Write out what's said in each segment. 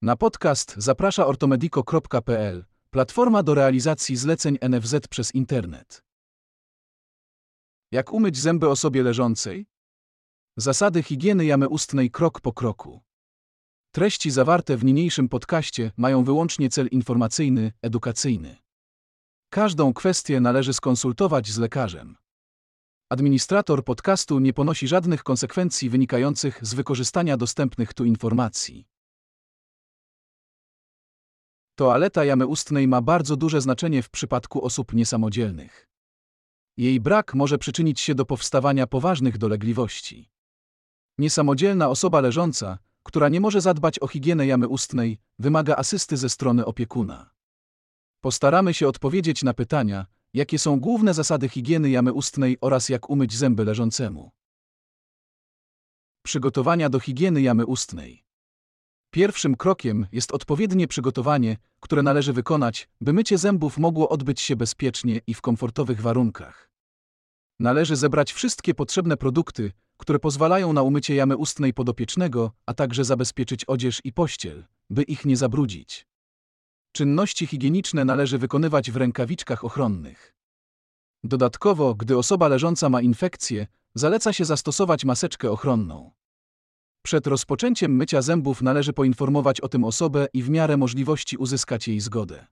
Na podcast zaprasza ortomedico.pl, platforma do realizacji zleceń NFZ przez internet. Jak umyć zęby osobie leżącej? Zasady higieny jamy ustnej krok po kroku. Treści zawarte w niniejszym podcaście mają wyłącznie cel informacyjny, edukacyjny. Każdą kwestię należy skonsultować z lekarzem. Administrator podcastu nie ponosi żadnych konsekwencji wynikających z wykorzystania dostępnych tu informacji. Toaleta jamy ustnej ma bardzo duże znaczenie w przypadku osób niesamodzielnych. Jej brak może przyczynić się do powstawania poważnych dolegliwości. Niesamodzielna osoba leżąca, która nie może zadbać o higienę jamy ustnej, wymaga asysty ze strony opiekuna. Postaramy się odpowiedzieć na pytania, jakie są główne zasady higieny jamy ustnej oraz jak umyć zęby leżącemu. Przygotowania do higieny jamy ustnej. Pierwszym krokiem jest odpowiednie przygotowanie, które należy wykonać, by mycie zębów mogło odbyć się bezpiecznie i w komfortowych warunkach. Należy zebrać wszystkie potrzebne produkty, które pozwalają na umycie jamy ustnej podopiecznego, a także zabezpieczyć odzież i pościel, by ich nie zabrudzić. Czynności higieniczne należy wykonywać w rękawiczkach ochronnych. Dodatkowo, gdy osoba leżąca ma infekcję, zaleca się zastosować maseczkę ochronną. Przed rozpoczęciem mycia zębów należy poinformować o tym osobę i w miarę możliwości uzyskać jej zgodę.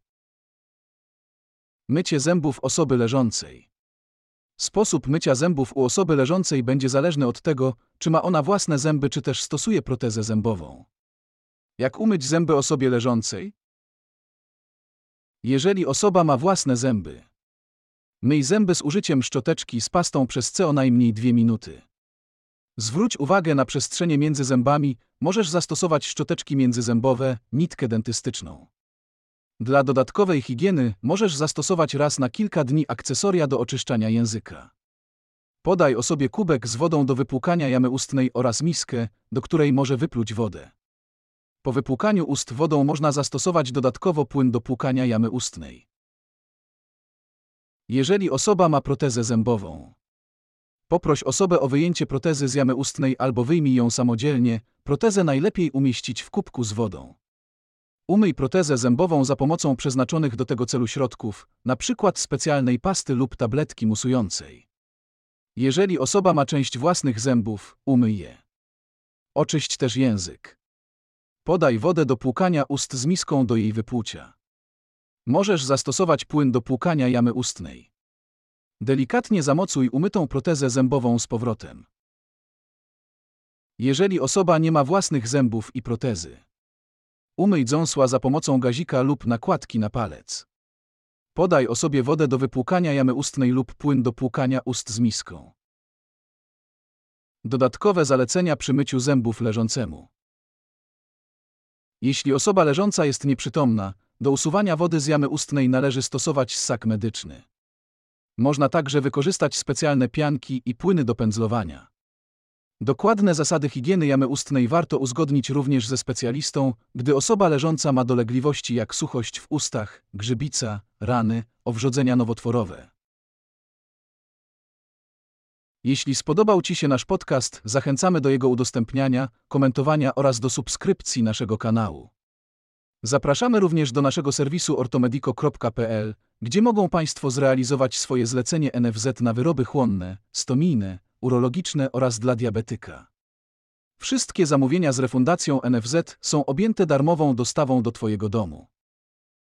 Mycie zębów osoby leżącej. Sposób mycia zębów u osoby leżącej będzie zależny od tego, czy ma ona własne zęby, czy też stosuje protezę zębową. Jak umyć zęby osobie leżącej? Jeżeli osoba ma własne zęby, myj zęby z użyciem szczoteczki z pastą przez co najmniej 2 minuty. Zwróć uwagę na przestrzenie między zębami, możesz zastosować szczoteczki międzyzębowe, nitkę dentystyczną. Dla dodatkowej higieny możesz zastosować raz na kilka dni akcesoria do oczyszczania języka. Podaj osobie kubek z wodą do wypłukania jamy ustnej oraz miskę, do której może wypluć wodę. Po wypłukaniu ust wodą można zastosować dodatkowo płyn do płukania jamy ustnej. Jeżeli osoba ma protezę zębową, poproś osobę o wyjęcie protezy z jamy ustnej albo wyjmij ją samodzielnie, protezę najlepiej umieścić w kubku z wodą. Umyj protezę zębową za pomocą przeznaczonych do tego celu środków, np. specjalnej pasty lub tabletki musującej. Jeżeli osoba ma część własnych zębów, umyj je. Oczyść też język. Podaj wodę do płukania ust z miską do jej wypłucia. Możesz zastosować płyn do płukania jamy ustnej. Delikatnie zamocuj umytą protezę zębową z powrotem. Jeżeli osoba nie ma własnych zębów i protezy, umyj dziąsła za pomocą gazika lub nakładki na palec. Podaj osobie wodę do wypłukania jamy ustnej lub płyn do płukania ust z miską. Dodatkowe zalecenia przy myciu zębów leżącemu. Jeśli osoba leżąca jest nieprzytomna, do usuwania wody z jamy ustnej należy stosować ssak medyczny. Można także wykorzystać specjalne pianki i płyny do pędzlowania. Dokładne zasady higieny jamy ustnej warto uzgodnić również ze specjalistą, gdy osoba leżąca ma dolegliwości jak suchość w ustach, grzybica, rany, owrzodzenia nowotworowe. Jeśli spodobał Ci się nasz podcast, zachęcamy do jego udostępniania, komentowania oraz do subskrypcji naszego kanału. Zapraszamy również do naszego serwisu ortomedico.pl, gdzie mogą Państwo zrealizować swoje zlecenie NFZ na wyroby chłonne, stomijne, urologiczne oraz dla diabetyka. Wszystkie zamówienia z refundacją NFZ są objęte darmową dostawą do Twojego domu.